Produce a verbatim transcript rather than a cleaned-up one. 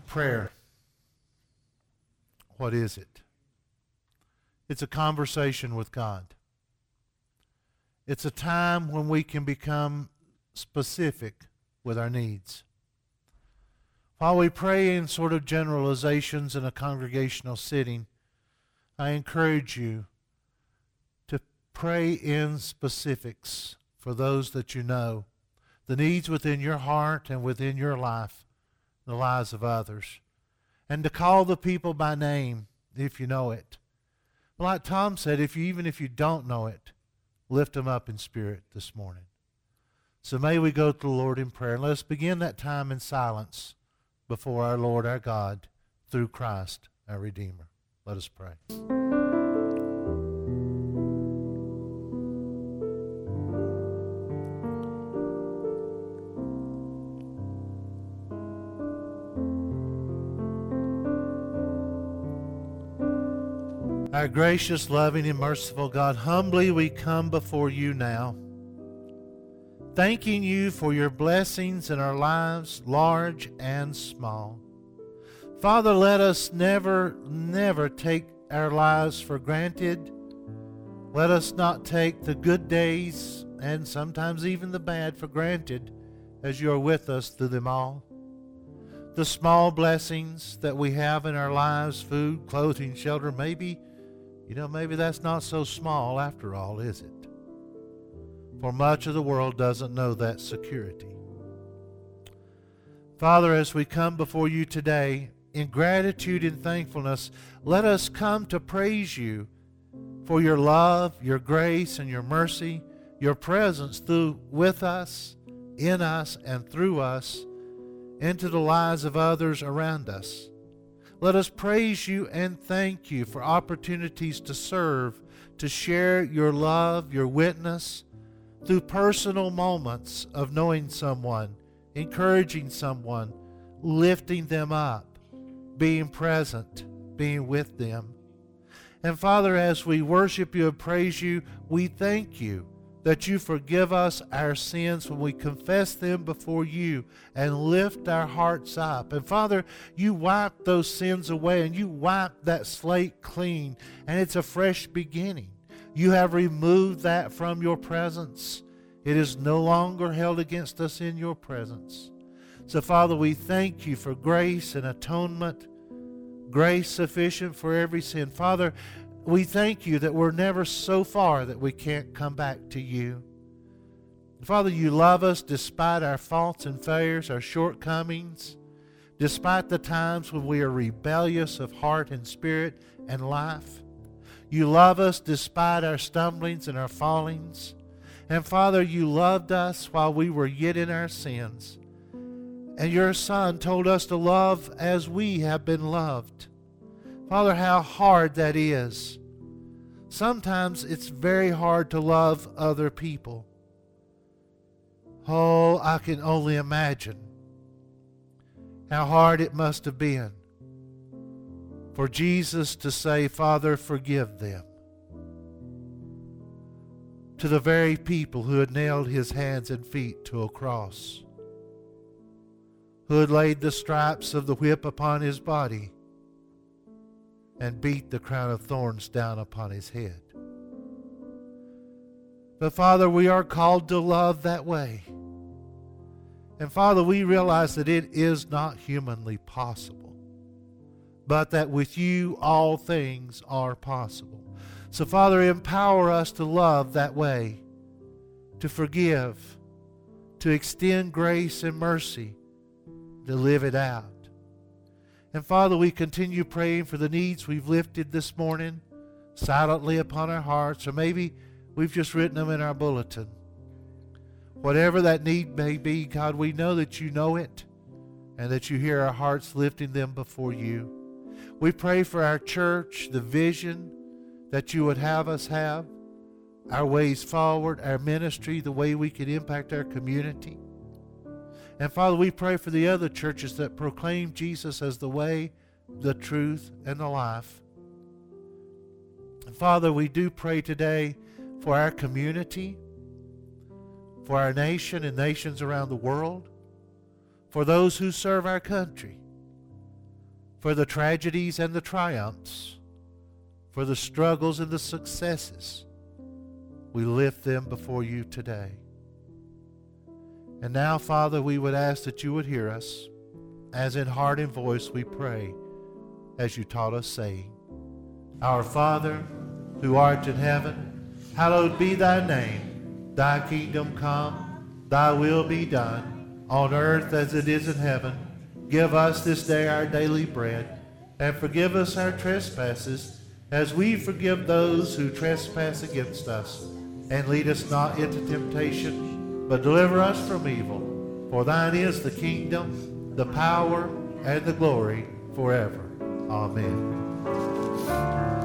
Prayer. What is it? It's a conversation with God. It's a time when we can become specific with our needs. While we pray in sort of generalizations in a congregational setting, I encourage you to pray in specifics for those that you know, the needs within your heart and within your life, the lives of others, and to call the people by name if you know it. Like Tom said, if you even if you don't know it, lift them up in spirit this morning. So may we go to the Lord in prayer. And let us begin that time in silence before our Lord our God through Christ our Redeemer. Let us pray. Our gracious, loving, and merciful God, humbly we come before you now, thanking you for your blessings in our lives, large and small. Father, let us never, never take our lives for granted. Let us not take the good days and sometimes even the bad for granted as you are with us through them all. The small blessings that we have in our lives, food, clothing, shelter, maybe You know, maybe that's not so small after all, is it? For much of the world doesn't know that security. Father, as we come before you today, in gratitude and thankfulness, let us come to praise you for your love, your grace, and your mercy, your presence through with us, in us, and through us, into the lives of others around us. Let us praise you and thank you for opportunities to serve, to share your love, your witness, through personal moments of knowing someone, encouraging someone, lifting them up, being present, being with them. And Father, as we worship you and praise you, we thank you that you forgive us our sins when we confess them before you and lift our hearts up. And Father, you wipe those sins away and you wipe that slate clean, and it's a fresh beginning. You have removed that from your presence. It is no longer held against us in your presence. So Father, we thank you for grace and atonement, grace sufficient for every sin. Father, we thank you that we're never so far that we can't come back to you. Father, you love us despite our faults and failures, our shortcomings, despite the times when we are rebellious of heart and spirit and life. You love us despite our stumblings and our fallings. And Father, you loved us while we were yet in our sins. And your Son told us to love as we have been loved. Father, how hard that is. Sometimes it's very hard to love other people. Oh, I can only imagine how hard it must have been for Jesus to say, Father, forgive them. To the very people who had nailed his hands and feet to a cross, who had laid the stripes of the whip upon his body, and beat the crown of thorns down upon his head. But Father, we are called to love that way. And Father, we realize that it is not humanly possible, but that with you all things are possible. So Father, empower us to love that way, to forgive, to extend grace and mercy, to live it out. And Father, we continue praying for the needs we've lifted this morning silently upon our hearts, or maybe we've just written them in our bulletin. Whatever that need may be, God, we know that you know it and that you hear our hearts lifting them before you. We pray for our church, the vision that you would have us have, our ways forward, our ministry, the way we can impact our community. And Father, we pray for the other churches that proclaim Jesus as the way, the truth, and the life. And Father, we do pray today for our community, for our nation and nations around the world, for those who serve our country. for the tragedies and the triumphs, for the struggles and the successes. We lift them before you today. And now, Father, we would ask that you would hear us, as in heart and voice we pray, as you taught us, saying, Our Father, who art in heaven, hallowed be thy name. Thy kingdom come, thy will be done, on earth as it is in heaven. Give us this day our daily bread, and forgive us our trespasses, as we forgive those who trespass against us. And lead us not into temptation, but deliver us from evil. For thine is the kingdom, the power, and the glory forever. Amen.